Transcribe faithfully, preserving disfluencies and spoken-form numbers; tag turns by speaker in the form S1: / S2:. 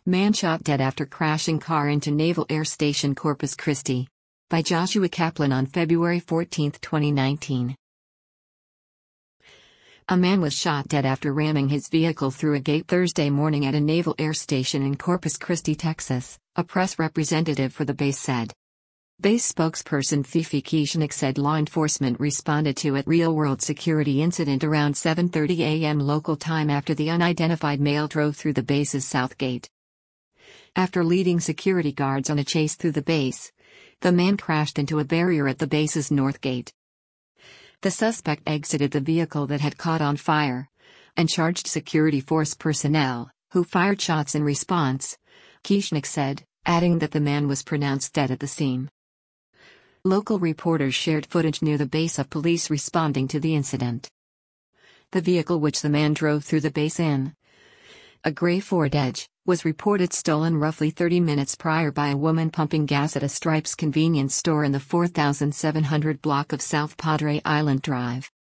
S1: Man shot dead after crashing car into Naval Air Station Corpus Christi. By Joshua Kaplan on February fourteenth, twenty nineteen. A man was shot dead after ramming his vehicle through a gate Thursday morning at a naval air station in Corpus Christi, Texas, a press representative for the base said. Base spokesperson Fifi Kieschnick said law enforcement responded to a real-world security incident around seven thirty a m local time after the unidentified male drove through the base's south gate. After leading security guards on a chase through the base, the man crashed into a barrier at the base's north gate. The suspect exited the vehicle that had caught on fire and charged security force personnel, who fired shots in response, Kieschnick said, adding that the man was pronounced dead at the scene. Local reporters shared footage near the base of police responding to the incident. The vehicle which the man drove through the base in, a gray Ford Edge, was reported stolen roughly thirty minutes prior by a woman pumping gas at a Stripes convenience store in the four thousand seven hundred block of South Padre Island Drive.